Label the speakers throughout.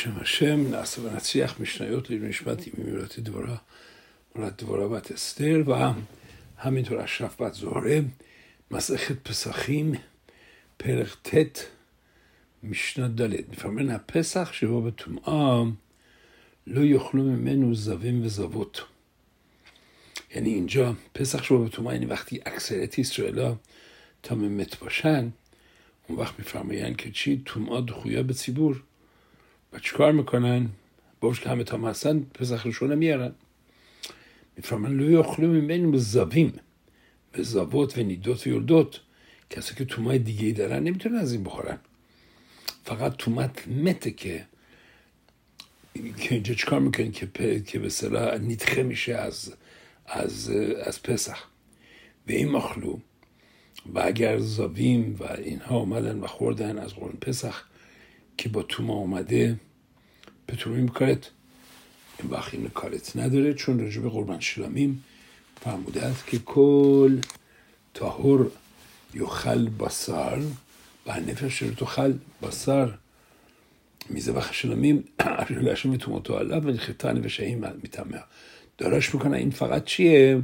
Speaker 1: בשם השם נעשה ונצליח משניות לעילוי נשמת אמי מילת דבורה מולת דבורה בת אסתר והמינטור אשרף בת זוהרה, מסכת פסחים פרק ט' משנה ד'. מפרמן הפסח שבו בטומאה לא יאכלו ממנו זבים וזבות. یعنی اینجا پسخ شو به توما، یعنی وقتی اکثریت اسرائیل تا مت باشن اون وقت میفرماین که چی؟ توما دخویا به ציבור و چیکار میکنن؟ باش که همه تا هستن پسخشون نمیارن. میفرمان لو یاخلو میمنیم زاویم به زاوت و نیدوت و یلدوت، کسی که تومای دیگه ای دارن نمیتونن از این بخورن، فقط تومت مته که اینجا چیکار میکنن که به صلاح نیتخه میشه از پسخ. و این مخلو و اگر زاویم و اینها اومدن و خوردن از قربان پسخ که با توما اومده پترومی میکارت، این وقت این کارت نداره، چون رجب قربان شلامیم فرموده است که کل طاهر یخل بصر و نفش رو تخل بصر میزه و شلامیم ارجلش میتومه تو الله و خطان و شهیم میتمه داراش میکنه. این فقط چیه؟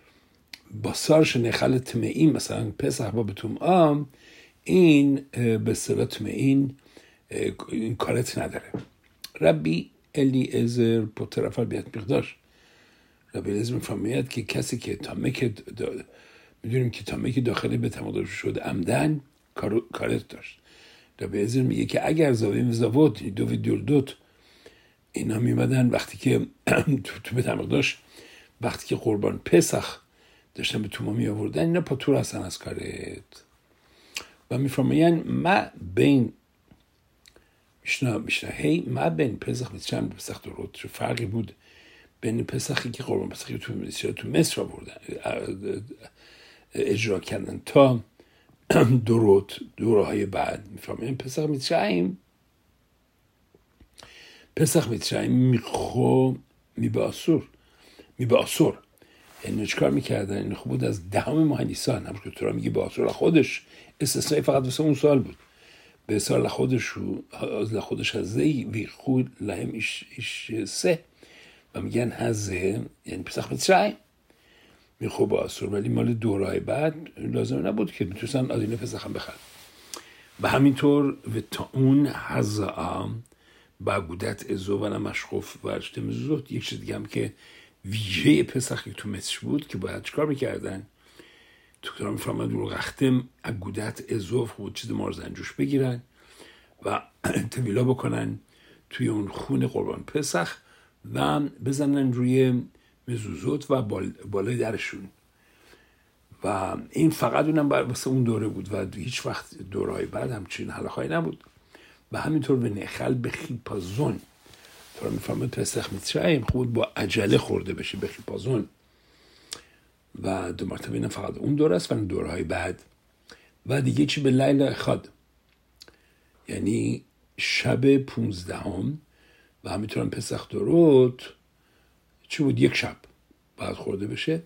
Speaker 1: بصرش نخل تمئین، مثلا پسح با بتوم این به صلاح تمئین این کارت نداره. ربی الیعزر پترفر بیت مقداش، ربی الیعزر میفرماید که کسی که تامه که میدونیم که تامه که داخلی به تمادر شد عمدن کارت داشت. ربی الیعزر میگه که اگر زاویم و زاوت دو و دیولدوت اینا میمدن وقتی که تو به تمادر وقتی که قربان پسخ داشتن به توما می آوردن، اینا پاتور هستن از کارت. و میفرماین ما بین میشنا هی ما بین پسخ میتشم پسخ درود، چه فرقی بود بین پسخی که قربان پسخی تو مصر آوردن اجرا کردن تا دورهای بعد. میفرماین پسخ میتشم میخو میباسور، یعنی چکار میکردن؟ این خوب بود از دهم ماه نیسان، همون که تو را میگی باسور خودش استثنایی فقط واسه اون سال بود، به سال خودش هزه وی خود لهم ایش سه و میگن هزه یعنی پسخ مترعی میخو باسور، ولی مال دورهای بعد لازم نبود که میتونستن آدینه پسخ هم بخرن. و همینطور و تا اون هزه با گودت ازو و نمشخوف و ارشت مزوزوت. یک چیز دیگه هم که ویژه پسخی تو مصر بود که باید چکار میکردن؟ تو کتاب میفرماد رو رختم اگودت ازوف بود چیز مارزنجوش بگیرن و طویلا بکنن توی اون خون قربان پسخ و بزنن روی مزوزوت و بالای درشون. و این فقط اونم واسه اون دوره بود و هیچ وقت دورهای بعد همچین حلقه‌ای نبود. و همینطور به نخل به خیپازون تو را میفرماد پسخ میترعیم خود با عجله خورده بشه به خیپازون و دو مرتبه اینم فقط اون دور است و دورهای بعد. و دیگه چی به لیل اخاد، یعنی شب 15 و همینطور هم پسخ درود چی بود؟ یک شب بعد خورده بشه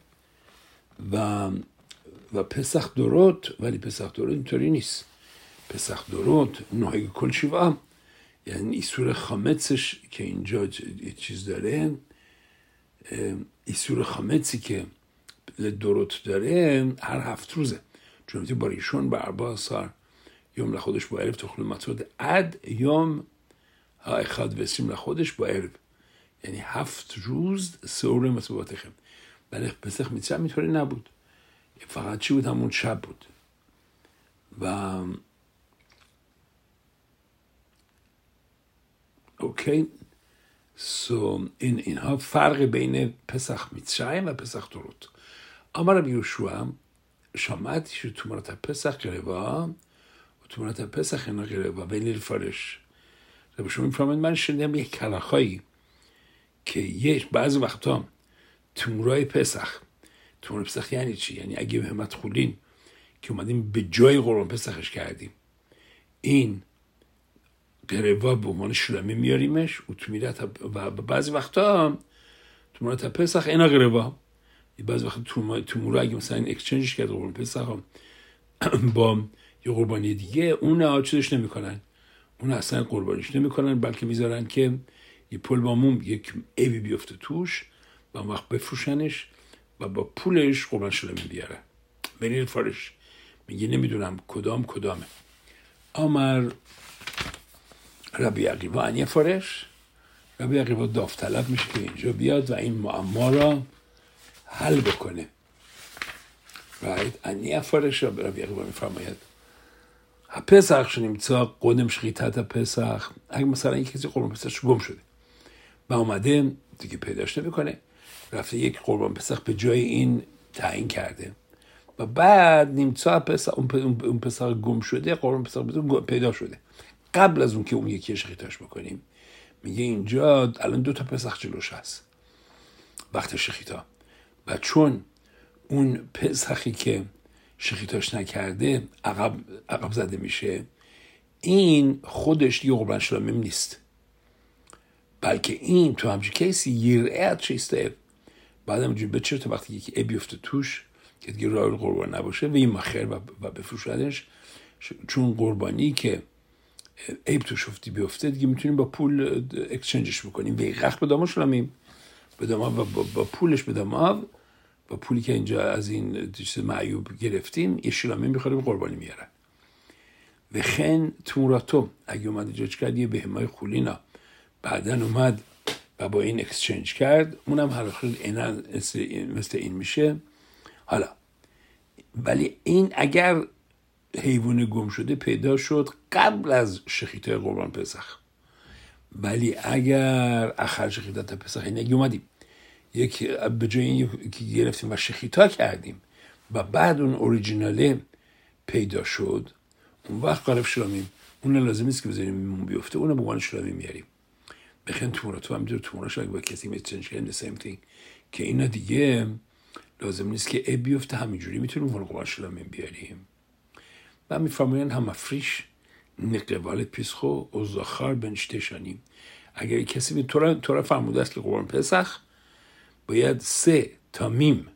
Speaker 1: و پسخ درود، ولی پسخ درود اینطوری نیست. پسخ درود نهایی کل شیوه، یعنی ایسور خامتسش که اینجا چیز داره، ایسور خامتسی که درود داره هر 7 روزه، چون باریشون با 4 سال یوم لخودش با عرب تخلو مطود عد یوم ها اخاد وسیم لخودش با عرب، یعنی 7 روز سوره مصبوبات خیم. ولی پسخ میترم اینطوری نبود، فقط چی بود؟ همون شب بود. و اوکی اینها فرق بین پسخ میتشایم و پسخ درود. امر ربی یوشع شامت شو تو مرتب پسخ قربا و تو مرتب پسخ اینا قربا بین الفارش. ربی شما میفرمایند من شنیدم یک کلاخایی که بعضی وقتا تومورای پسخ یعنی چی؟ یعنی اگه به همت خولین که اومدیم به جای قربان پسخش کردیم، این قربا به عنوان شلمی میاریمش و تو میرت و بعضی وقتا تو مرتب پسخ اینا قربا، بعضی وقتا تو مورا اگه مثلا این اکسچنجش کرد قربان پسخ با یه قربانی دیگه اون چیزش نمیکنن، اون اصلا قربانیش نمیکنن، بلکه میذارن که یه پول با موم یک عیبی بیفته توش و اون وقت بفروشنش و با پولش قربان شلمی بیاره. بنیر فارش میگه نمیدونم کدامه. آمر ربی عقیبا انی فارش، ربی عقیبا داوطلب میشه که اینجا بیاد و این معما را حل بکنه. انی فارش ربی عقیبا میفرماید پسخ شنیمتسا قدم شخیطت پسخ، اگه مثلا یک کسی قربان پسخش گم شده و اومده دیگه پیداش نمیکنه، رفته یک قربان پسخ به جای این تعیین کرده و بعد نیمتسا پسخ اون پسخ گم شده، قربان پسخ پیدا شده قبل از اون که اون یکی شخیطاش بکنیم. میگه اینجا الان 2 پسخ جلوش هست وقت شخیطا و چون اون پسخی که شخیطاش نکرده عقب زده میشه، این خودش دیگه قربان شلمیم نیست، بلکه این تو همچین کیسی یرعت چیسته بعد همونجوری بچه تا وقتی یکی بیفته توش که دیگه راه قربان نباشه و این مخیر و بفروشدش، چون قربانی که عیب توش بیفته دیگه میتونیم با پول اکسچنجش بکنیم، به غخ به داماش شلمیم به داماد و با پولش به داماد، با پولی که اینجا از این چیز معیوب گرفتیم یه شلمیم بخوریم قربانی میارن. و خن تموراتو اگه اومد اینجا کرد یه بهمای خولینا بعدن اومد و با این اکسچنج کرد، اونم هر خیلی مثل این میشه. حالا ولی این اگر حیوان گم شده پیدا شد قبل از شخیطه قربان پسخ، ولی اگر آخر شخیطت پسخ این اگه اومدیم یک به جای این یکی گرفتیم و شخیطا کردیم و بعد اون اوریجیناله پیدا شد، اون وقت قارف شلمیم اون لازم نیست که بذاریم بیفته، اون به عنوان شلمیم میاریم. بخن تموراتو هم تموراش اگه با کسی میتونش کنیم the same thing که اینا دیگه لازم نیست که بیفته، همینجوری میتونیم اون قربان شلمیم بیاریم. و میفرمایند هم افریش نقبال پیسخو و زخار بنشتشانیم، اگر کسی تو را فرموده است که قربان پسخ باید 3 تا میم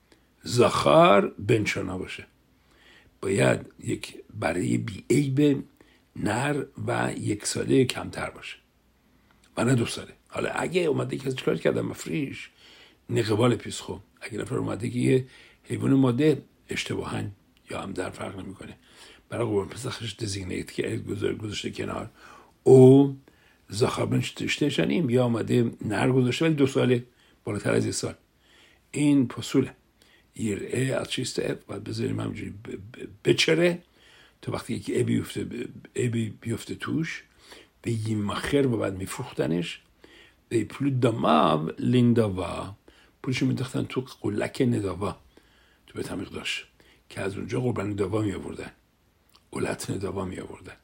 Speaker 1: زخار بنشانا باشه، باید یک برای بی عیب نر و 1 ساله کمتر باشه و نه 2 ساله. حالا اگه اومده کسی چیکار کرده مفریش نقبال پیسخو، اگه نفر اومده که یه حیوان ماده اشتباهاً یا هم در فرق نمیکنه برای قربان پسخش دزیگنیت که گذاشته کنار او زخار بنشتشانیم یا اومده نر گذاشته ولی 2 ساله بالاتر از 1 سال، این پسوله یرعه از چیسته باید بذاریم همینجوری بچره تا وقتی یکی عیبی بیفته توش به یه مخیر و بعد میفروختنش به پول داماو لینداوا، پولشو میداختن تو قلک نداوا تو به تمیق داشت که از اونجا قربان نداوا می آوردن، اولت نداوا می آوردن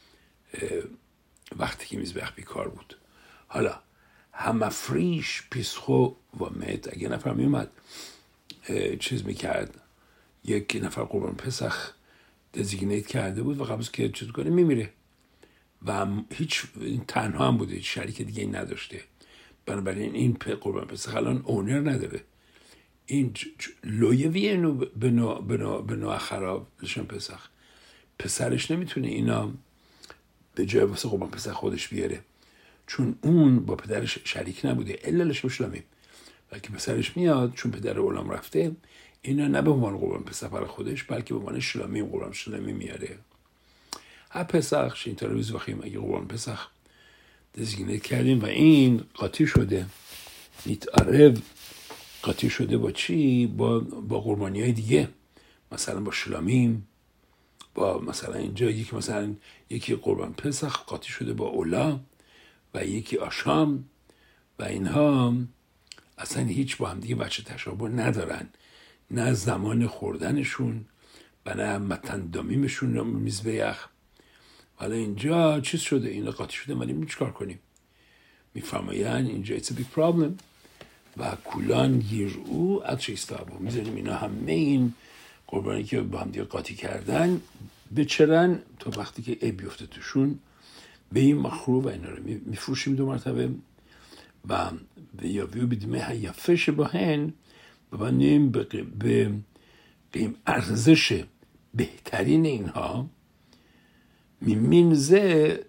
Speaker 1: وقتی که میزبخ بیکار بود. حالا هم فریش پیسخو و مت، اگه نفر می اومد چیز میکرد یک نفر قربان پسخ دزیگنیت کرده بود و قبل از که چیز کنه میمیره و هیچ تنها هم بوده، هیچ شریک دیگه این نداشته، بنابراین این قربان پسخ الان اونر نداره، این لویوی اینو به نوع خراب لشن پسخ پسرش نمیتونه اینا به جای واسه قربان پسخ خودش بیاره، چون اون با پدرش شریک نبوده الا لشم شلمیم، وقتی پسرش میاد چون پدر اولام رفته اینا نه به عنوان قربان پسخ برای خودش بلکه به عنوان شلمیم قربان شلمیم میاره. ها پسخ شین ترویز وخیم اگه قربان پسخ دزیگنیت کردیم و این قاطی شده نیتعرف قاطی شده با چی؟ با قربانی های دیگه، مثلا با شلمیم، با مثلا اینجا یکی قربان پسخ قاطی شده با اولا و یکی آشام و اینها اصلا هیچ با هم دیگه بچه تشابه ندارن، نه زمان خوردنشون و نه متن دامیمشون میزبیخ. حالا اینجا چیز شده اینا قاطی شده ولی چیکار کنیم؟ میفرمایند اینجا it's a big problem و کلان گیرو از چیستابو میذاریم اینا همه این قربانی که با هم دیگه قاطی کردن بچرن تا وقتی که عیب بیفته توشون به این مخرو و اینا رو میفروشیم 2 مرتبه و یا ویو بدیمه هیفش باهن ببینیم به قیم ارزش بهترین اینها میمینزه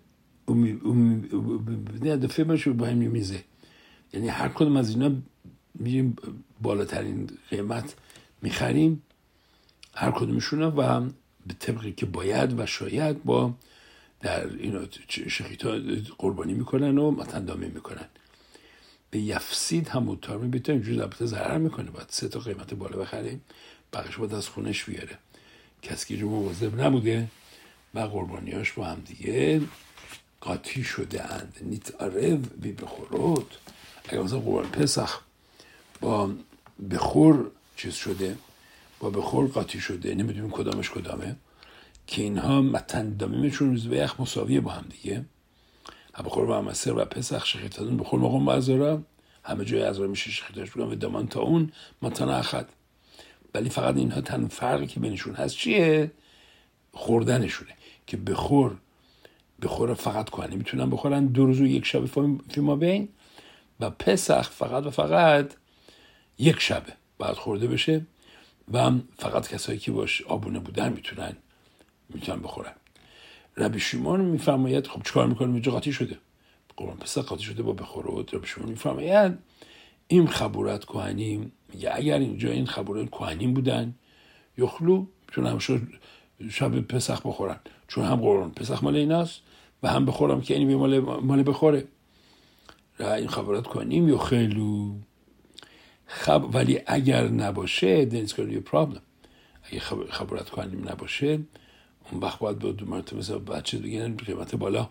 Speaker 1: دفعه باشه با هم میزه. یعنی هر کدوم از اینا میریم بالاترین قیمت میخریم هر کدومشون و به طبقی که باید و شاید با در اینا شخیطا قربانی میکنن و متندامی میکنن. به یفسید هم مطار میبیتن اینجور البته ضرر میکنه، باید 3 تا قیمت بالا بخریم، بقیش باید از خونش بیاره. کسی که جو مواظب نبوده و قربانیاش با هم دیگه قاطی شده اند. نیت عرب بی بخورود. اگر مثلا قربان پسخ با بخور چیز شده، با بخور قاطی شده، نمیدونیم کدامش کدامه، که اینها متندامیمشون روز به یخ مساویه با هم دیگه. بخور و همسر و پسخ شخیطتون بخور مقام با ازارا، همه جای ازارا میشه شخیطش بگم و دامان تا اون متن اخد. ولی فقط اینها تن فرقی که بینشون هست چیه؟ خوردنشونه. که بخور فقط کهنه میتونن بخورن 2 روز و 1 شب فیما بین، و پسخ فقط و فقط 1 شبه بعد خورده بشه و فقط کسایی که باش آبونه بودن میتونن بخورن. ربی شیمون میفرماید خب چیکار میکنیم؟ اینجا قاطی شده، قربان پسخ قاطی شده با بخورود. ربی شیمون میفرماید این خبورت کهنیم، میگه اگر اینجا این خبورت کهنیم بودن یخلو میتونن همشو شب پسخ بخورن، چون هم قربان پسخ مال ایناست و هم بخورم که اینی مال بخوره. این خبورت کهنیم یخلو ولی اگر نباشه then it's going to be a problem. اگه خبورت کهنیم نباشه اون وقت باید با 2 مرتبه مثلا بچه دیگه قیمت بالا.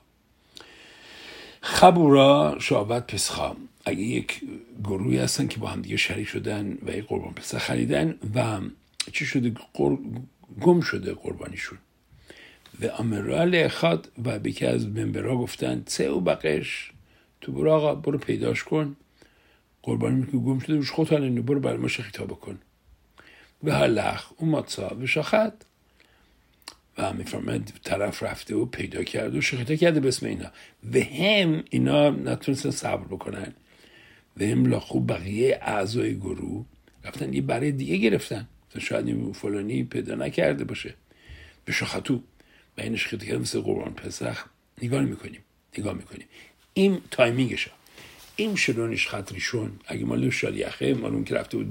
Speaker 1: خبورا شعبت پسخا، اگه یک گروهی هستن که با هم دیگه شریک شدن و یک قربان پسخ خریدن و چی شده؟ گم شده قربانیشون. و امرال اخاد و به که از منبرها گفتن سه او بقش تو برو آقا برو پیداش کن، قربانی میکنی گم شده روش خود حالینو برو برای ما شخیطا بکن. و هلخ اون ماتسا و شاخت و میفرماید طرف رفته و پیدا کرده و شخیطا کرده به اسم اینا و هم اینا نتونستن صبر بکنن و هم لاخو بقیه اعضای گروه رفتن یه برای دیگه گرفتن، شاید این فلانی پیدا نکرده باشه به شاختو و این شخیطا کرده مثل قربان پسخ. نگاه میکنیم این تایمینگشه. این شلونش خطریشون اگه مال شالیخه مال اون که رفته بود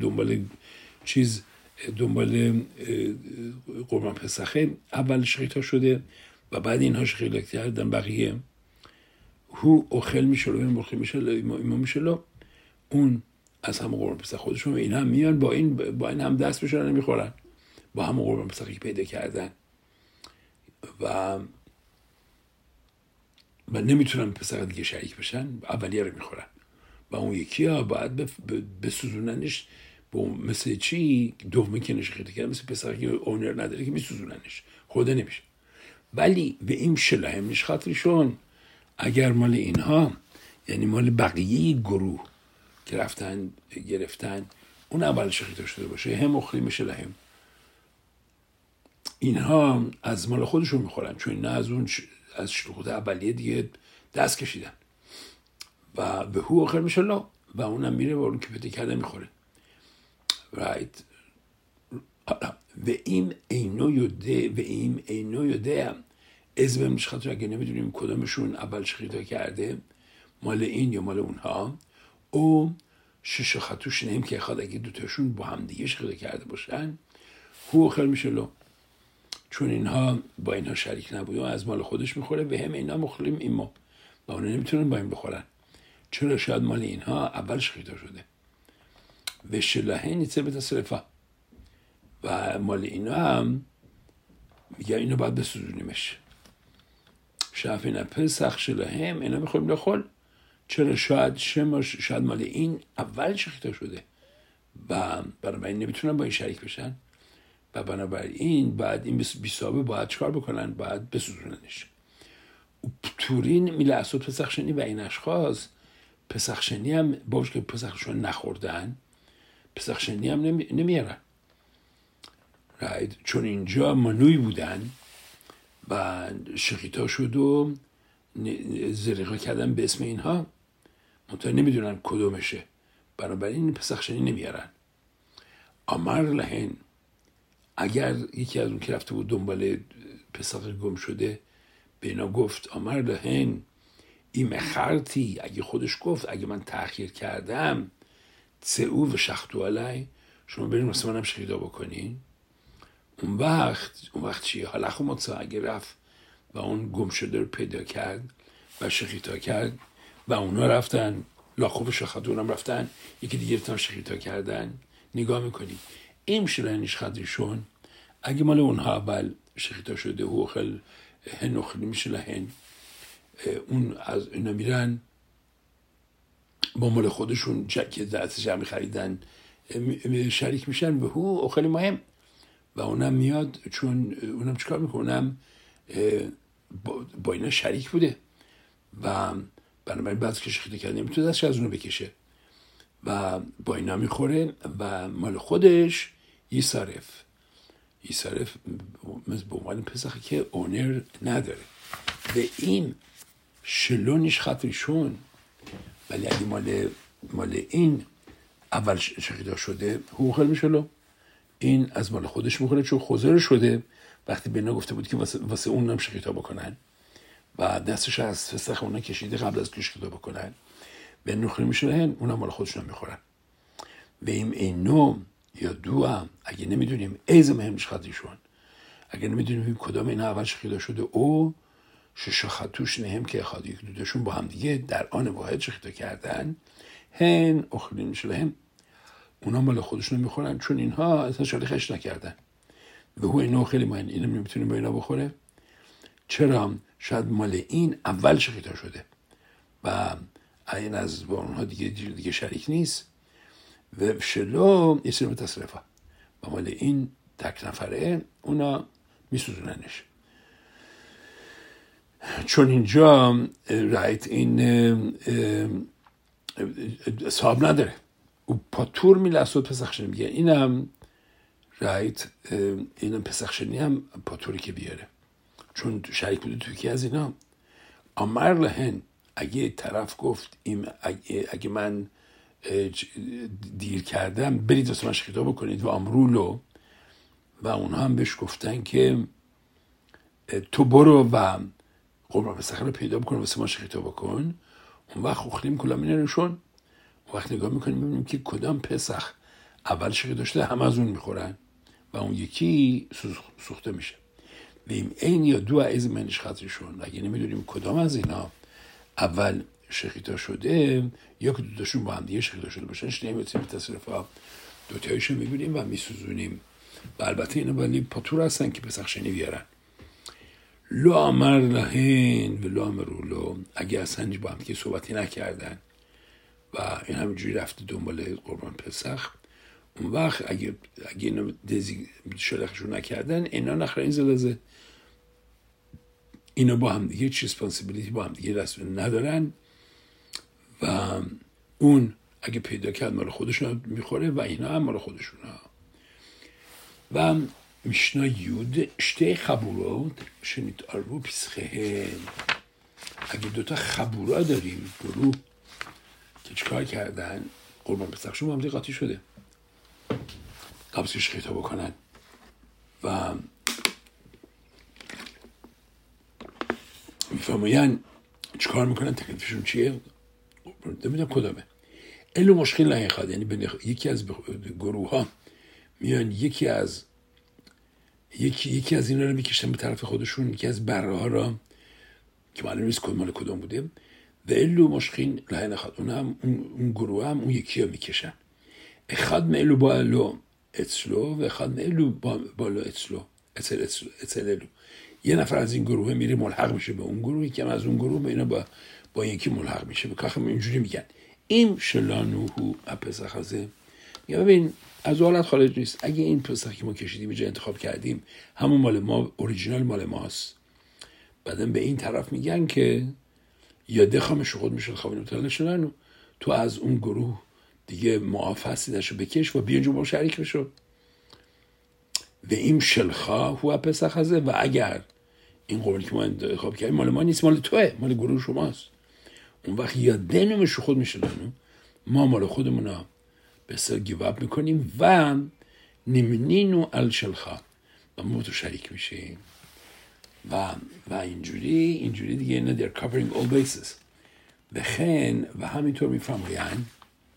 Speaker 1: دنبال قربان پسخه اول شخیطا شده و بعد اینها شخیطا کردن بقیه هو اخل میشه و این مخل میشه ایمان میشه اون از همه قربان پسخ خودشون و این هم میان با این هم دست بشن نمیخورن با همه قربان پسخی که پیدا کردن و نمیتونن پسخ دیگه شریک بشن اولیه رو میخورن و اون یکی ها باید بسوزوننش مثل چی؟ دومی که نشخیطه کرد مثل پسر که اونر نداره که میسوزوننش خورده نمیشه. ولی به این شلهم نشخاطریشون اگر مال اینها یعنی مال بقیه گروه که رفتن گرفتن اون اول شخیطه شده باشه هم اخریم شلهم اینها از مال خودشون میخورن چون اینا از شلوخوت اولیه دیگه دست کشیدن و به هو آخر میشه لا و اونم میره و اون که پیدا کرده میخوره. right. و این اینو یده از به مشخص اگه نمیدونیم کدامشون اول شخیطا کرده مال این یا مال اونها او شش خطوش نیم که خواهد اگه دوتاشون با هم دیگه شخیطا کرده باشن هو آخر میشه لا چون اینها با اینها شریک نبوده و از مال خودش میخوره و هم اینا مخلیم ایما و اونها نمیتونن با این بخورن چرا شاید مال اینها اول شخیطا شده و شلهه نیسه به تصرفه و مال اینا هم میگه اینو باید بسوزونیمش شفینه پسخ شلهه هم اینا میخواییم لخول چرا شاید مال این اول شخیطا شده و بنابراین نمیتونن با این شریک بشن و بنابراین بعد این بیسابه باید چکار بکنن باید بسوزوننش. تورین میله اصد پسخشنی و این اشخاص پسخشنی هم باش که پسخشون نخوردن پسخشنی هم نمیارن چون اینجا منوی بودن و شخیطا شد و زریقا کردن به اسم اینها منطقه نمیدونن کدومشه بنابراین پسخشنی نمیارن. امر لهن اگر یکی از اون که رفته بود دنبال پسخ گم شده به اینا گفت امر لهن این مخرتی اگه خودش گفت اگه من تأخیر کردم تسعو و شختو علی، شما بریم واسه منم شخیتا بکنین. اون وقت چیه؟ حالا خموتسا اگه رفت و اون گم شده رو پیدا کرد و شخیتا کرد و اونا رفتن لاخوف شخاتو اونم رفتن یکی دیگه رفتن شخیتا کردن، نگاه میکنیم این شلنش خدریشون اگه مال اونها اول شخیتا شده و خیل هن اخلی میشه لهن، اون از اینا میرن با مال خودشون که دست جمعی خریدن شریک میشن و هو خیلی مهم و اونم میاد چون اونم چیکار میکنه، اونم با اینا شریک بوده و بنابراین بعد که شخیطه کرده نمیتونه دستش از اونو بکشه و با اینا میخوره و مال خودش یسارف به عنوان پسخی که اونر نداره و این شلونش خطریشون. ولی اگه مال این اول شخیطه شده حقوق میشلو این از مال خودش میخوره چون خوزر شده وقتی به اینا گفته بود که واسه اونم شخیطه بکنن و دستش از فسخ اونا کشیده قبل از که شخیطه بکنن به نخری میشلن اونم مال خودشون میخورن و اینو یا دو هم اگه نمیدونیم ایز مهمش خطریشون اگه نمیدونیم کدام اینا اول شخیطه شده او شش خطوش نهم که خادی یک دودشون با هم دیگه در آن واحد شخیطه کردن هن اخرین میشلن اونا مال خودشون میخورن چون اینها اصلا شالیخش نکردن و هو اینو خیلی مهم اینم نمیتونیم با اینا بخوره. چرا؟ شاید مال این اول شخیطه شده و این از با اونها دیگه شریک نیست و شلو یه سرم تصرفه و مال این تک نفره اونا میسوزوننش چون اینجا رایت این صاحب نداره و پاتور میلسود پسخشنی میگه اینم رایت اینم پسخشنی هم پاتوری که بیاره چون شریک بوده توی که از اینا امر لهن اگه طرف گفت اگه من دیر کردم برید واسه من شخیطه بکنید و امرولو و اونها هم بهش گفتن که تو برو و قربان پسخ رو پیدا بکن واسه ما شخیطه بکن. اون وقت خوخلیم کلا مینرشون وقت نگاه میکنیم میبینیم که کدام پسخ اول شخیطه داشته همه از اون میخورن و اون یکی سوخته میشه و این یا دو از منش خطریشون اگه نمیدونیم کدام از اینا اول شخیطه شده یا که دوتاشون با هم دیگه شخیطه شده باشن نمیتونیم تصرف ها دوتایشون میبینیم و میسوزونیم و البته اینا ولی پاتور هستن که پسخشنی بیارن. لو امر لهن و لو امرولو اگه اصلا با هم دیگه صحبتی نکردن و این همینجوری رفته دنبال قربان پسخ اون وقت اگه اینا شلخشون نکردن اینا نخرین زلزه اینا با هم دیگه ریسپانسیبیلیتی با هم دیگه دست ندارن و اون اگه پیدا کرد مال خودشون میخوره و اینا هم مال خودشون ها. و میشنا یود شته خبورات شنید آربو پیسخه اگه دوتا خبورا داریم گروه که چکار کردن قربان پسخشون با هم دیگه قاطی شده قبل که شخیطه بکنن و میفهمین چکار میکنن تکلیفشون چیه نمیدونم کدامه الو مشکل نخواد یعنی یکی از گروه ها میان یکی از اینا رو میکشن به طرف خودشون یکی از بره ها را که معلوم نیست مال کدام بوده و الو مشکل نخواد اون گروه هم اون یکی رو میکشن اخاد ملو با الو اتسلو و اخاد ملو بالو اتسلو اتسلو یه نفر از این گروه میره ملحق میشه به اون گروه یکی هم از اون گروه به اینا با یکی ملحق میشه به کاخم اینجوری میگن این شلانوهو پسخ ازه یا ببین از حالت خارج نیست اگه این پسخی که ما کشیدیم اینجا انتخاب کردیم همون مال ما اوریجینال مال ماست بعدن به این طرف میگن که یا دخامش خود میشه خوابین متعلق شدن تو از اون گروه دیگه معاف هستی داشته بکش و بیانجا با شریک بشو و این شلخا هو پسخ ازه و اگر این قولی که ما انتخاب کردیم مال ما نیست مال توه مال گروه شماست اون وقت یا دنمش خود میشه ما مال خودمون ها به سر گیواب میکنیم و نمینینو الشلخا و ما تو شریک میشیم و اینجوری دیگه اینا they're covering all bases וכן, و همینطور میفرمایند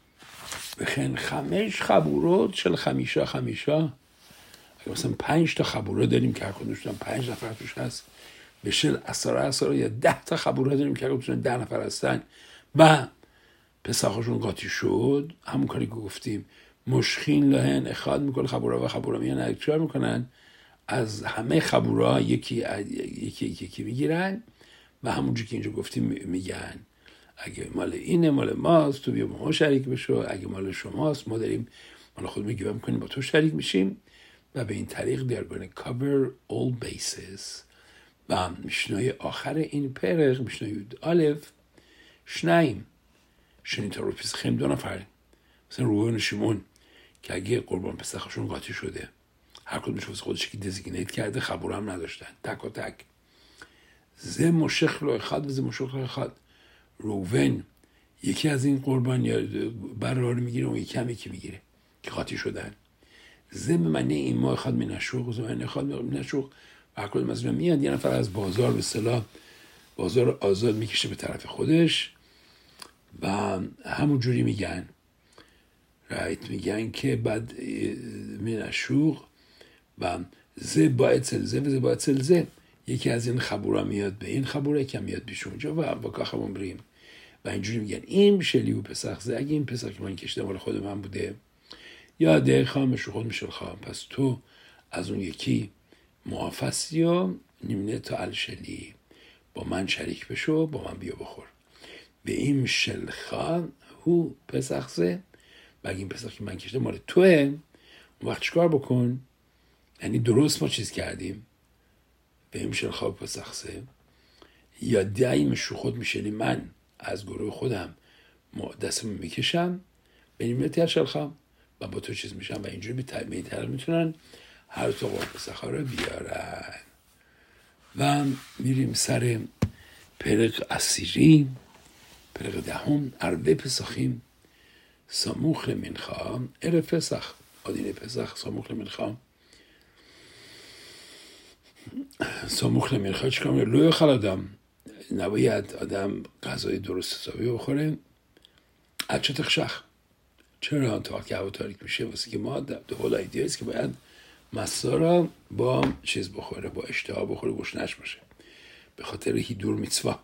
Speaker 1: וכן 5 خبورات של 5 اگه مثلا 5 تا خبورات داریم که هر کدومشون 5 نفر توش هست و شل 10 یا 10 تا خبورات داریم که هر کدومشون 10 نفر هستن و پسخشون قاطی شد، همون کاری که گفتیم مشخین لهن اخاد میکنه خبورا و خبورا میان اکتشار میکنن، از همه خبورا یکی میگیرن و همونجور که اینجا گفتیم میگن اگه مال اینه مال ماست تو بیا با ما شریک بشو، اگه مال شماست ما داریم مال خود میگیم میکنیم با تو شریک میشیم و به این طریق they are going to cover all bases. و میشنای آخر این پرق میشنای الف شنایم شنیتا رو پسخیم 2 نفر مثلا روحان و شیمون که اگه قربان پسخشون قاطی شده هر کدومش واسه خودش که دیزیگنیت کرده خبور هم نداشتن تک و تک زه مشخ رو اخاد و زه مشخ رو اخاد روون یکی از این قربان یا برار میگیره و یکی هم یکی میگیره که قاطی شدن زه به معنی این ما اخاد می نشوق و زه معنی اخاد می نشوق و هر کدوم از اینا میاد یه نفر از بازار به اصطلاح بازار آزاد میکشه به طرف خودش و همون جوری میگن میگن که بعد من اشوق و زه باید سلزه و زه باید سلزه یکی از این خبورا میاد به این خبوره که میاد بیش اونجا و با که خبون بریم و اینجوری میگن این شلی و پسخ زه اگه این پسخ که من کشیدم مال خود من بوده یا ده خامش خود میشه خواهم پس تو از اون یکی معافصی و نیمنه تا الشلی با من شریک بشو با من بیا بخور به این شلخان هو پسخ زه و اگه این پسخ که من کشیدم مال توه اون وقت چکار بکن یعنی درست ما چیز کردیم به این شلخان پسخ زه یا دعیم شخود میشنی من از گروه خودم دستم میکشم به نیمنه تا شلخان و با تو چیز میشن و اینجوری به این طرف میتونن هر تا قرب پسخا رو بیارن و میریم سر پرق اسیری پرق دهم عربه پسخیم ساموخ لمنخا ار پسخ آدین پسخ ساموخ لمنخا ساموخ لمنخا چکار میره لوی خلادم نباید آدم غذای درست حسابی بخوره اچه تخشخ چرا تا وقت که هوا تاریک میشه واسه که ما دول ایده است که باید مسا را با چیز بخوره با اشتها بخوره گشنش باشه به خاطر هیدور میتسوا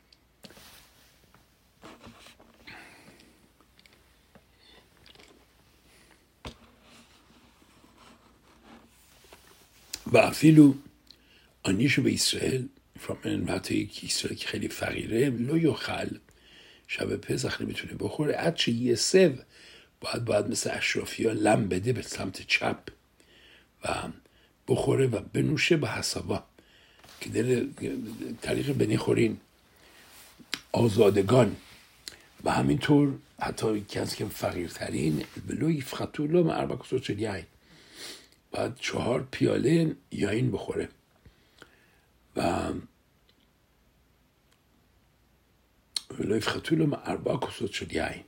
Speaker 1: و افیلو آنیشو به اسرائیل فرامن حتی یک اسرائیل که خیلی فقیره لو یخل شب پسخ نمیتونه بخوره عدش یه سو باید مثل اشرافی ها لم بده به سمت چپ و بخوره و بنوشه به حسابا که در طریق بنی خورین آزادگان و همینطور حتی کسی که فقیرترین بلوی فخطولو من 4 کاسه یاین باید 4 پیاله یاین بخوره و بلوی فخطولو من 4 کاسه یاین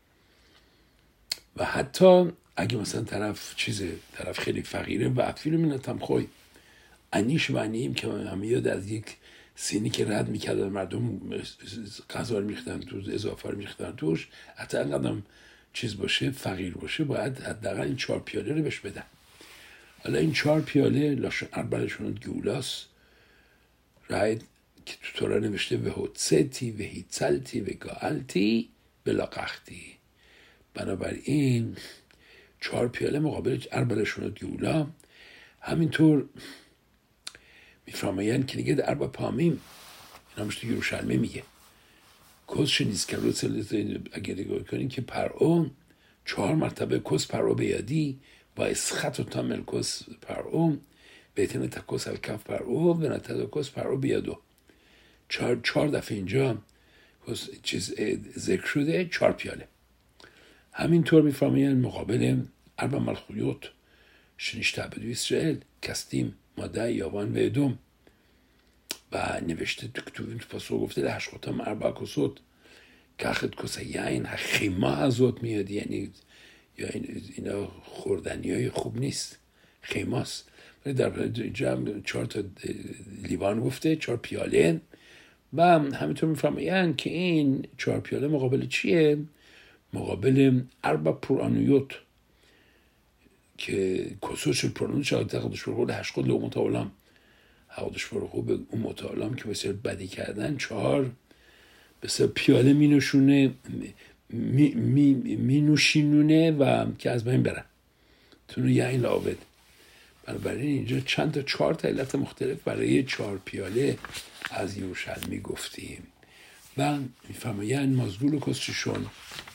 Speaker 1: و حتی اگه مثلا طرف خیلی فقیره و افیلو مینتم خوی انیش معنیم که همه یاد از یک سینی که رد میکردن مردم غذا رو میختن توش اضافه رو میختن توش حتی انقدر چیز باشه فقیر باشه باید حداقل این 4 پیاله رو بهش بدن. حالا این 4 پیاله لاشون اربعشون گولاس راید که تو تورا نوشته و هوتستی و هیتسلتی و گالتی بلا قختی بنابراین 4 پیاله مقابل اربعشون گولا همینطور میفرمایند که دیگه در اربع پامیم اینا مشت یروشلمه میگه کس شنیز که اگه نگاه کنین که پرعون 4 مرتبه کس پرعو بیادی با اسخط و تامل کس پرعون بهتنه تا کس الکف پرعو و نتا کس پرعو بیادو 4 دفعه اینجا چیز ذکر شده 4 پیاله. همینطور میفرمایند مقابل اربع ملخویوت شنیشته عبدو اسرائیل کستیم ماده یاوان و ادوم و نوشته تو پاسو گفته لحش خوتم 4 کسوت که اخد کسه یعین خیما ازوت میاد یعنی یا اینا خوردنی های خوب نیست خیماست ولی در جمع 4 تا لیوان گفته 4 پیاله و همینطور میفرمایند که این 4 پیاله مقابل چیه؟ مقابل 4 پرانویوت که کسوش پرانویوت شاید تقدش برقول هشقود لومت عالم حقدش برقول به اون متعالم که بسیار بدی کردن 4 بسیار پیاله می نوشینونه و که از بین برن تونو یعین لاوید. بنابراین اینجا چند تا 4 تا علت مختلف برای 4 پیاله از یروشلمی گفتیم و میفرمایند مازگول و کسشون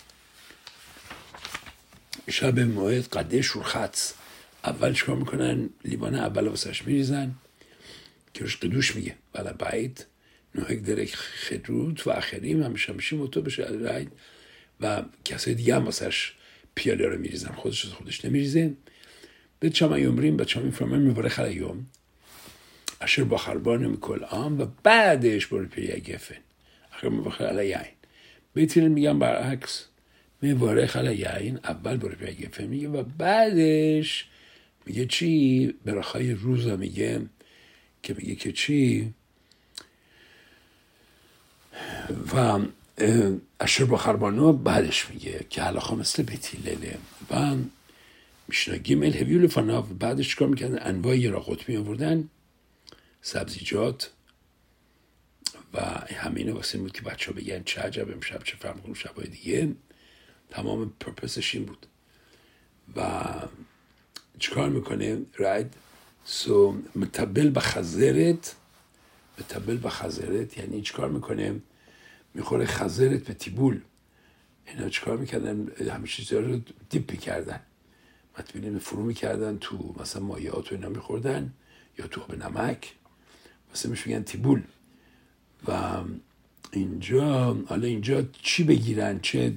Speaker 1: شب موعد قده شورخط اول چکار میکنن؟ لیوان اول واسش میریزن که روش قدوش میگه ولی باید نوهک درک خدرود و اخریم همیشه موتو بشه رای و کسای دیگه هم واسش پیاله رو میریزن خودش نمیریزه. به چما یومریم به چما میفرمان میباره خلیوم اشر با خربان میکل آم و بعدش برو پیه گفن اخر میباره علیین بیتیل میگم برعکس میباره خلیین اول برو پیه گفن میگه و بعدش میگه چی؟ برخای روزا میگه که میگه که چی؟ و اشر با خربانو بعدش میگه که حلاخا مثل بیتیلله و میشنگیم الهویول فناف بعدش چکار میکردن؟ انواع یراقوت میآوردن سبزیجات و همینه واسه این بود که بچه ها بگن چه عجب امشب چه فرمون شبای دیگه. تمام پرپسش این بود و چکار میکنه؟ راید سو متبل بخزرت یعنی چکار میکنه؟ میخوره خزرت به تیبول. اینا چکار میکردن؟ همیشه چیزا رو دیپ میکردن مطمئنه فرو میکردن تو مثلا مایعات و اینا میخوردن یا تو آب نمک مثلا میگن تیبول. و اینجا چی بگیرن؟ چه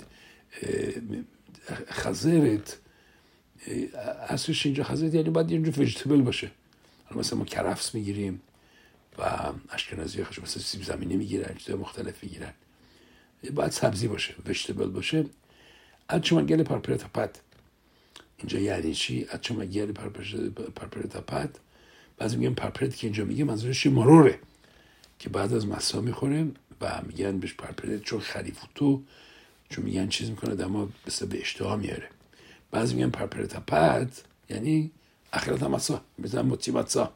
Speaker 1: خزرت اصلش اینجا خزرت یعنی باید اینجا ویژیتبل باشه. مثلا ما کرفس میگیریم و اشکنازی خش مثلا سیب زمینی میگیرن چیزای مختلف میگیرن باید سبزی باشه ویژیتبل باشه. چون گل پرپرتاپت اینجا یعنی چی؟ چون گل پرپرتاپت بعضی میگن پرپرت که اینجا میگه منظورش مروره که بعد از مسا میخوره و میگن بهش پرپرت چون خریفوتو چون میگن چیز میکنه دما بسه به اشتها میاره. بعضی میگن پرپرتاپت یعنی اخرت مسا میزن مطیمتسا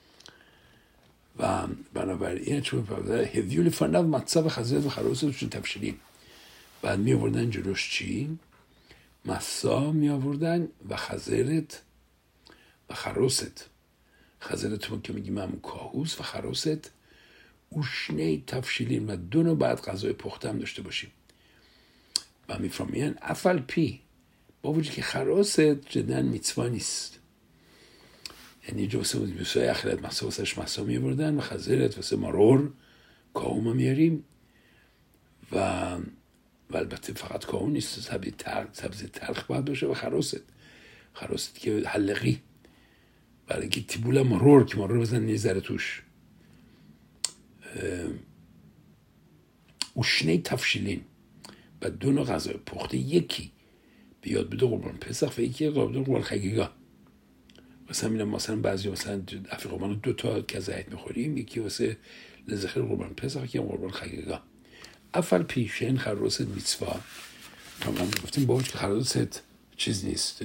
Speaker 1: و بنابراین چون هدیول فناف مطسا و خزرت و خروست چون تفشیلیم بعد میآوردن جلوش چی؟ مسا میآوردن و خزرت و خروست. خزرت که میگیم همون کاهوس و خروست اوشنه تفشیلیم و 2 بعد غذای پخته هم داشته باشیم و میفرمایند افل پی با وجود که خروست جدا میتوا نیست یعنی جوسه بسای اخرت مسا واسش مسا میآوردن و خزرت واسه مرور کاهوم میاریم و البته فقط کاهوم نیست سبزی تلخ باید باشه و خروست که حلقی برای که تیبول مرور که مرور بزن نیزره توش اوشنه تفشیلین و 2 غذای پخته یکی بیاد بده قربان پسخ و یکی قربان خگیگا مثلا بعضی مثلا افریقا 2 تا کزایت میخوریم یکی واسه لذخر قربان پسخ یکی قربان خگیگا افل پیشین خروست میتوا من گفتیم باید که خروست چیز نیست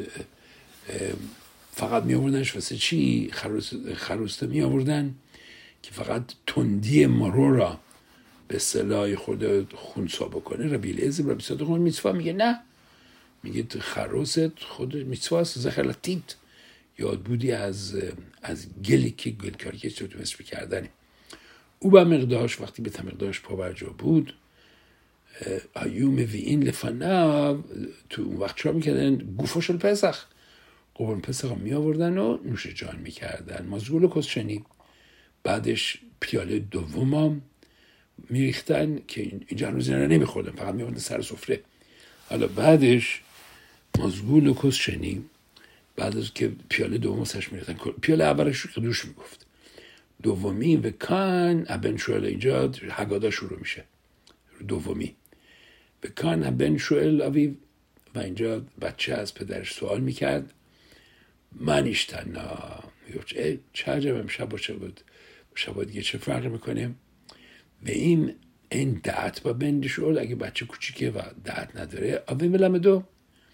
Speaker 1: فقط میآوردنش واسه چی؟ خروسته میآوردن که فقط تندی مرور را به اصطلاح خود خونسا بکنه. ربیل ازم ربی صادق خود میتوا میگه نه میگه خروست خود میتواست زخلتیت یاد بودی از گلی که گلکاری که تو مثل کردنه او با مقدارش وقتی به تمقدارش پاورجا بود ایوم وی این لفنه تو اون وقت چرا میکردن؟ گوفاش الپسخ قربان پسخ می آوردن و نوش جان میکردن مازگول و کسچنی. بعدش پیاله دوم میریختن که اینجا هنوز اینا نمیخوردن فقط میآوردن سر سفره. حالا بعدش مازگول و کسچنی بعد از که پیاله دوم سرش میریختن پیاله اولش قدوش میگفت دومی و کان ابن شوئل اینجا حگادا شروع میشه دومی و کان ابن شوئل آویو و اینجا بچه از پدرش سوال میکرد من ایشتنا چه عجب امشب باشه بود شبا دیگه چه فرق میکنه و این دعت با بند شد اگه بچه کوچیکه و دعت نداره آوه ملمدو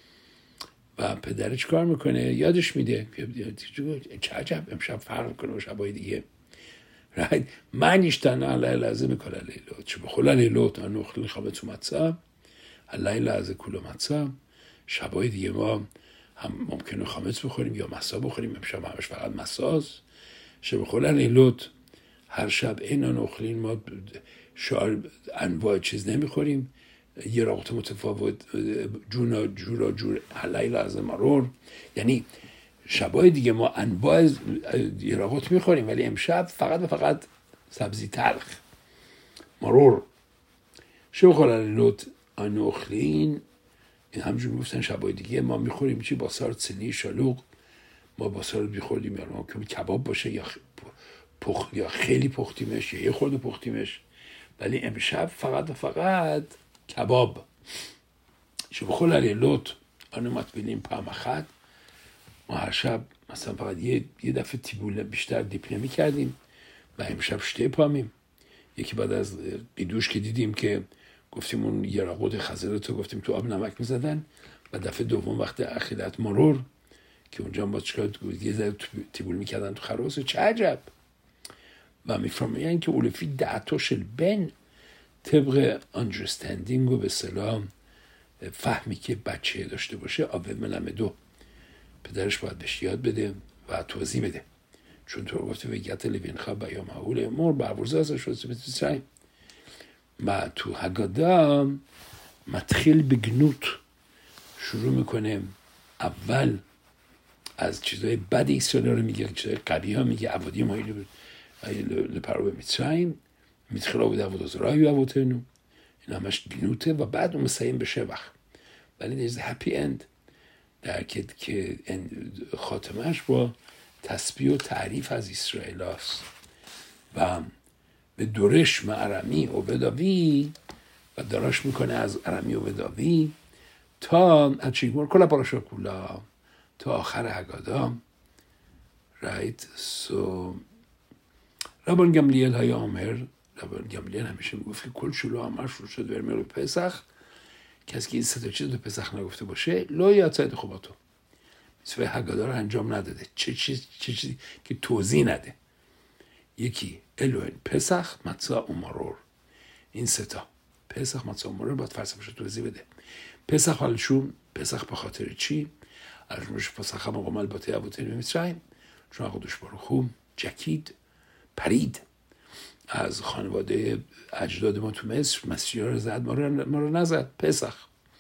Speaker 1: و پدرش کار میکنه یادش میده چه عجب امشب فرق میکنه و شبای دیگه من اشتنا علی لازم کلا لیلوت چه بخلا لیلوت انوخلی خامت متصا علی لازم کلا متصا شبای دیگه ما هم ممکنه خامت بخوریم یا مسا بخوریم امشب همش فقط مساست چه بخلا لیلوت هر شب این انوخلین ما شعار انواع چیز نمیخوریم یه رابطه متفاوت جور علی لازم مرور یعنی شبای دیگه ما انواع یراقات میخوریم ولی امشب فقط و فقط سبزی تلخ مرور شو خلال لوت انوخلین این همجور میگفتن شبای دیگه ما میخوریم چی باسار سنی شلوغ ما باسار میخوریم یا ما که کباب باشه یا خیلی پختیمش یا یه خورده پختیمش ولی امشب فقط و فقط کباب شو خلال لوت انومت بینیم پامخد ما هر شب مثلا فقط یه دفعه تیبول بیشتر دیپله میکردیم و امشب شته پامیم یکی بعد از بیدوش که دیدیم که گفتیم اون یراقود خزرتو گفتیم تو آب نمک میزدن و دفعه دوم وقت اخیرت مرور که اونجا با چکار یه ذره تیبول میکردن تو خروس چه عجب و میفرمایند که اولفی دعتوش البن طبق understanding و به سلام فهمی که بچه داشته باشه آوه ملمدو پدرش باید بهش یاد بده و توضیح بده چون تو رو گفته وگیت لوین خواب بیا معول مور برورزه ازش شده بتیسرائیم و تو هگادا متخیل بگنوت شروع میکنه اول از چیزهای بد ایسرالا رو میگه چیزهای قبیه ها میگه عبادی مایی لپرو به میترائیم میتخیلا بوده عبود از رای و عبودتنو این همش گنوته و بعد اون مساییم بشه وقت ولی there's a happy end در که خاتمش با تسبیح و تعریف از اسرائیل است و به دورش معرمی و بداوی و داراش میکنه از ارمی و بداوی تا اچیگمور کلا پاراشا کلا تا آخر هگادا رایت سو ربان گملیل های آمر ربان گملیل همیشه میگفت که کل شلو آمر شروع شد برمی رو پسخ کسی که این سه تا چیز رو پسخ نگفته باشه لو یا ساید خوباتو سوی هگادا رو انجام نداده چه چیزی که توضیح نده یکی الوهن پسخ متسا امارور این سه تا پسخ متسا امارور باید فلسفه‌اش توضیح بده پسخ حالشون پسخ به خاطر چی الجمش پسخ هم قمال باته ابوتن میترایم چون خودش بارخو جکید پرید از خانواده اجداد ما تو مصر مسیحا رو زد ما رو نزد پسخ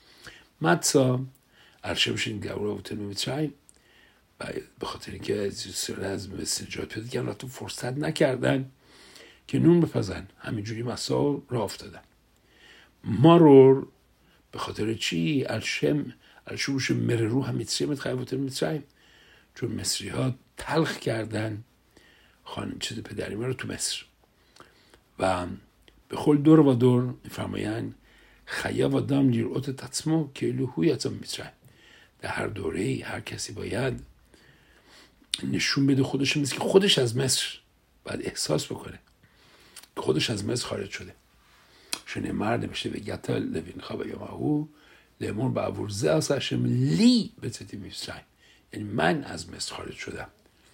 Speaker 1: متسا ارشمش این گوره ابوتن میترایم و به خاطر اینکه از مصر جات پیدا کردن تو فرصت نکردن که نون بپزن همینجوری مسا را افتادن مارور به خاطر چی الشوش مررو هم میتریم خیبوتن میتریم چون مصری ها تلخ کردن خانم چیز پدری ما رو تو مصر و به خل دور و دور میفرمایند خیا و دام لیرعوت تطمو که لوهویتم میتریم در هر دوره هر کسی باید نشون بده خودش مثل که خودش از مصر باید احساس بکنه که خودش از مصر خارج شده شنه مرد میشه به گتا لوین خواب یا ماهو لیمون با ورزه از هشم لی بتتی میسرین یعنی من از مصر خارج شدم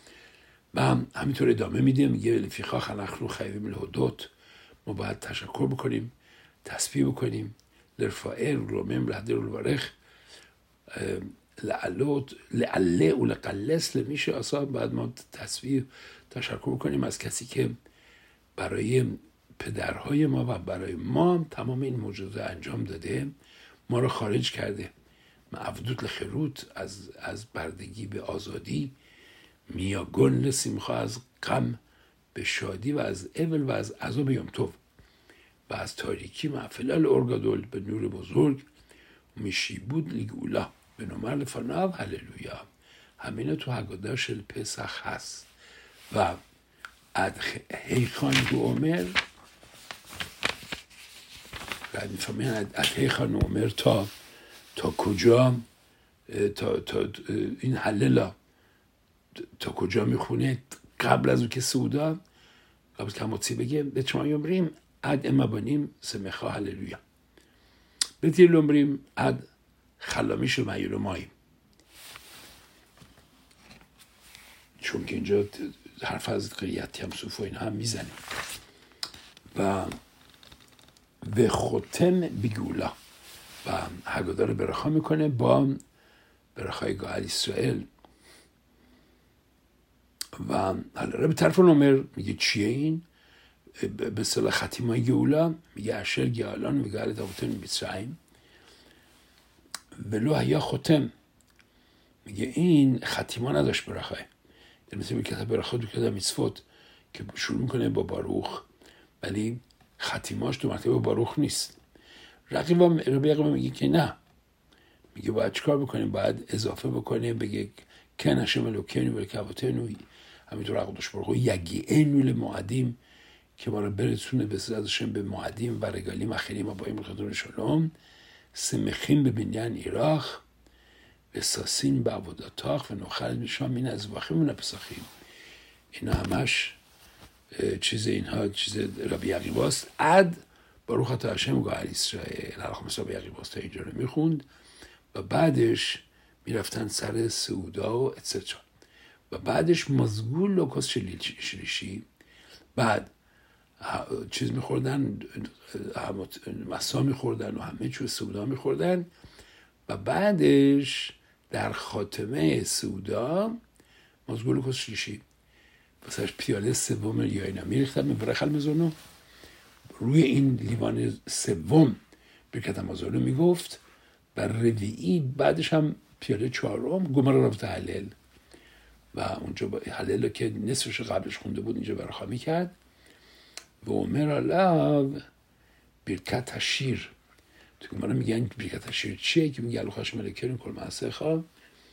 Speaker 1: و همینطور ادامه میده میگه لفیخا خنخرو خیویم الهدوت ما باید تشکر بکنیم تسبیح بکنیم لرفائر رومیم لحدر الورخ لعله و لقلس لمیشه اصلا باید ما تسبیح تشکر بکنیم از کسی که برای پدرهای ما و برای ما تمام این معجزات انجام داده ما رو خارج کرده معبدوت لخروت از بردگی به آزادی میاگون لسیمخوا از غم به شادی و از اول و از عذاب یوم توب و از تاریکی معفلال ارگادول به نور بزرگ میشی بود لیگولا به نمر لفناو هللویا همینه تو هگادا شل پسخ هست و هیخان دو عمر بعد میفهمین هیخان عمر تا کجا تا این هللا تا کجا میخونه قبل از اون که سودا قبل که هموتی بگه به چما یومریم עד אמה בנים שמחה הללויה. בתהילים אומרים עד חלומי של מעיל ומים. چون که اینجا حرف از قریت یم سوف و اینها هم میزنیم و ختم بگولا و هگادار برخا میکنه با برخای گاهل اسرائیل. و حالا به طرف نمر میگه چیه این؟ به صلاح ختیمای گولا میگه اشر گیالان میگه علی داوتن میسرائیم ولو هیا ختم، میگه این ختیما نداشت برخای، مثل کتاب برخا تو کتاب میtzvot که شروع میکنه با باروخ ولی ختیماش تو مرتبه با باروخ نیست. ربی عقیبا میگه که نه، میگه باید چیکار بکنیم؟ باید اضافه بکنیم بگه کن هشم الوکینو و کبوتینو، همینطور قدوس برخ یگیئنو لموعدیم که ما رو برسونه به صداشم به موعدیم و رگالیم اخریم و با این خدمت شلوم سمخیم به بنیان ایراخ و ساسین به عبوداتاخ و نخرج میشام این از واخیم و نپساخیم. اینا همش چیز اینها چیز ربی عقیباست. عد باروخ اتا هشم گاهل اسرائیل حالا مثلا ربی عقیباست تا اینجا رو میخوند و بعدش میرفتن سر سعودا و اتسچا و بعدش مزگول لوکاس شلیشی بعد چیز میخوردن مسا میخوردن و همه چیز سعودا میخوردن و بعدش در خاتمه سعودا مزگول لوکاس شلیشی واسهش پیاله سوم یا اینا میریختن میبرخل مزونو روی این لیوان سوم برکت مزونو میگفت و ربیعی بعدش هم پیاله چهارم گمرا رفت حلل و اونجا حلل که نصفش قبلش خونده بود اینجا برخا میکرد و عمر علاو برکت شیر. تو گمرا میگن برکت شیر چیه؟ که میگه الوخاش ملکرین کل معصه خواه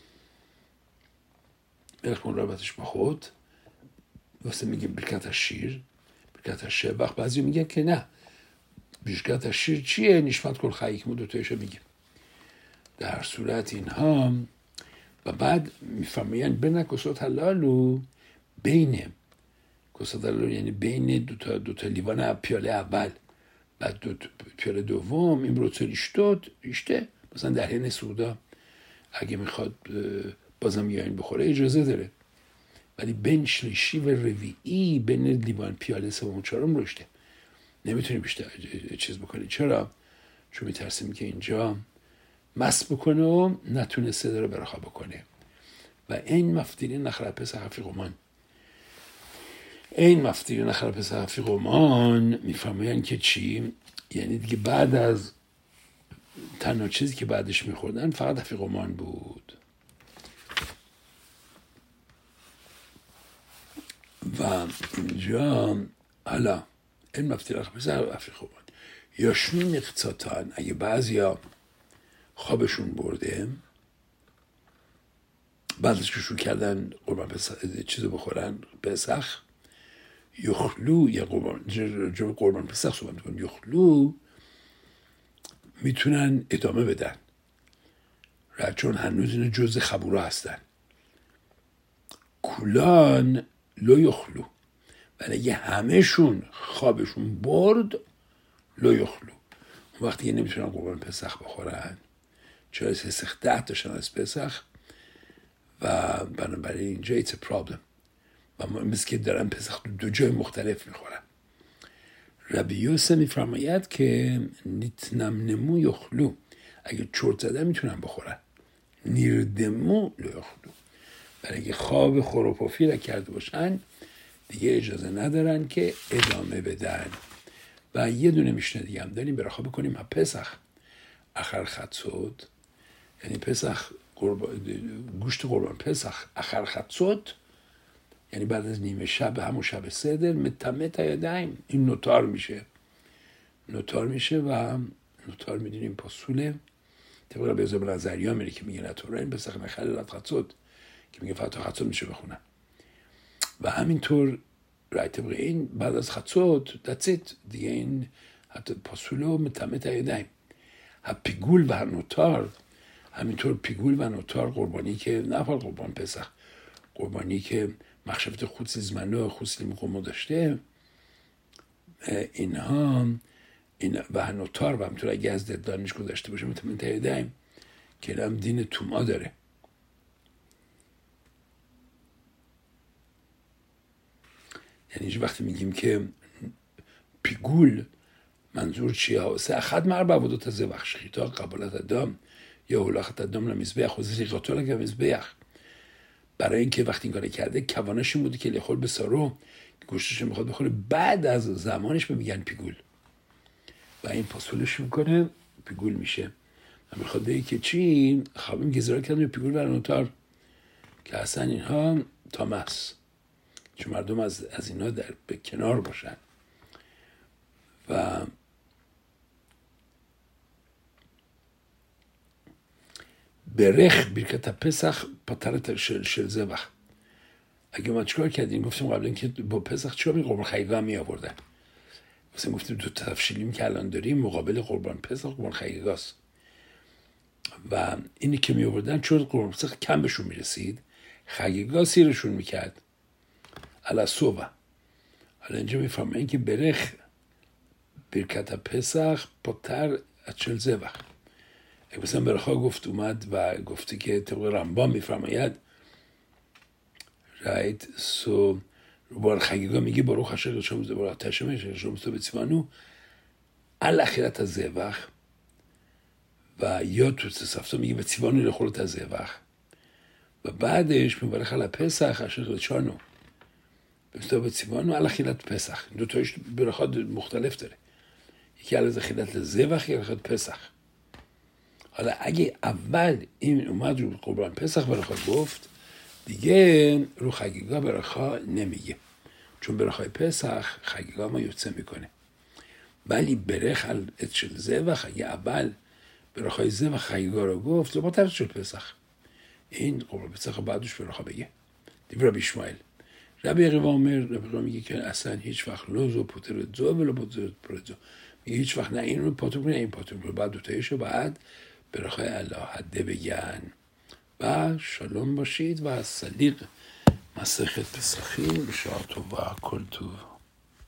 Speaker 1: برخون رابطش با خود واسه میگه برکت شیر برکت شیر. وقت بعضی میگن که نه، برکت شیر چیه؟ نشمت کل خیک مو دوتایشو میگه. در صورت اینها و بعد میفرمایند بین کسات حلالو بین کسات حلالو یعنی بین دوتا لیوان پیاله اول بعد دو پیاله دوم این بروتسل اشته مثلا در حین سودا اگه میخواد بازم یاین بخوره اجازه داره، ولی بین شلیشی و ربیعی بین لیوان پیاله سوم و چهارم رشته نمیتونی بیشتر چیز بکنی. چرا؟ چون میترسیم که اینجا مست بکنه و نتونه صدا رو برخا بکنه. و این مفتیرین نخرا پسح افیقومان، این مفتیرین نخرا پسح افیقومان میفهمین که چی؟ یعنی دیگه بعد از تنها چیزی که بعدش میخوردن فقط افیقومان بود. و اینجا حالا این مفتیرین نخرا پسح افیقومان یاشمین اقتصاتان اگه بعضیا خوابشون برده بعدش که شروع کردن قربان پسح چیزو بخورن پسح یخلو یا قربان پسح صحبت میکنن یخلو میتونن ادامه بدن چون هنوز اینا جزء خبورا هستن. کولان لو یخلو ولی اگه همهشون خوابشون برد لو یخلو اون وقتی یه نمیتونن قربان پسح بخورن چرا سخت 10 داشتن از پسح و بنابراین اینجا it's a problem و مثل که دارن پسح دو جای مختلف میخورن. ربی یوسف میفرماید که نیتنم نمو یخلو اگه چرت زدن میتونن بخورن، نیردمو لو یخلو ولی اگه خواب خروپافی را کرده باشن دیگه اجازه ندارن که ادامه بدن. و یه دونه میشنه دیگه هم داریم برخوا بکنیم پسح اخر خطسود یعنی پسح گوشت قربان پسح اخر خطسود یعنی بعد از نیمه شب همون شب سدر متمت یدیم این نوتار میشه و نوتار میدونیم پاسوله طبق ربی یوسف بن عزریا میره که میگه نطوره این پسح نخل خطسود که میگه فقط خطسود میشه بخونن و همینطور رای طبق این بعد از خطسود دتسیت دیگه این حتی پاسوله و متمت یدیم. پیگول و نوتار همینطور پیگول و نوتار قربانی که نه فقط قربان پسح قربانی که مخشفت خود زمنو خود لیمقومو داشته اینها و نوتار و همطور اگه از دانش گذاشته باشه متمنتهیدهیم که هم دین توما داره. یعنی وقتی میگیم که پیگول منظور چیه؟ سأخد مر بعبودت الذبح شחיטה قبلت الدم یا הולכת الدم למזבח و זריקתו למזבח. برای اینکه وقتی این کار کرده کوانش این بوده که لیخور به سارو گوشتش میخواد بخوره، بعد از زمانش به میگن پیگول و این پاسولش میکنه پیگول میشه. و میخواد بگه که چی؟ خوابیم گذاره کردن به پیگول و نوتار که اصلا اینها تامس، چون مردم از اینها به کنار باشن. و برخ بیرکت پسخ پاترت شل زبخ. اگه ما چیکار کردیم؟ گفتیم قبل اینکه با پسخ چیکار می قربان خیگاه هم می آوردن. مثلا گفتیم دو تفصیلیم که الان داریم مقابل قربان پسخ قربان خیگاه است و اینی که می آوردن چون قربان پسخ کم بهشون می رسید، خیگاه سیرشون می کرد علا صوبه. حالا اینجا می فهمه که برخ بیرکت پسخ پاتر شل زبخ. اگه مثلا برخا گفت اومد و گفته که طبق رمبان میفرماید رایت سو بار خگیگا میگه باروخ هشر شموزه برا تشمش شموزه بتیمانو الاخیرت از زبخ و یا تو سفتا میگه بتیمانو لخورت از زبخ و بعدش میبارخ علا پسخ هشر چانو بتیمانو الاخیرت پسخ. دو تایش برخا مختلف داره، یکی الاخیرت زبخ یکی الاخیرت پسخ. حالا اگه اول این اومد رو قربان پسخ برخواه گفت، دیگه رو خگیگاه برخواه نمیگه، چون برخواه پسخ خگیگاه ما یوتسه میکنه. ولی برخ اتشل زبخ اگه اول برخواه زبخ خگیگاه رو گفت با طرف شل پسخ، این قربان پسخ بعدش برخواه بگه. دیو ربی اشمایل ربی قوامر ربی میگه که اصلا هیچ وقت لوز و پوترزو ولی پوترزو میگه هیچ وقت نه این رو پاتون کنه این پاتون کنه، بعد دوتایشو بعد برخواه الهده بگن. و شالوم باشید و از صدیق مسیحت پسخیم بشاعت و کل تو.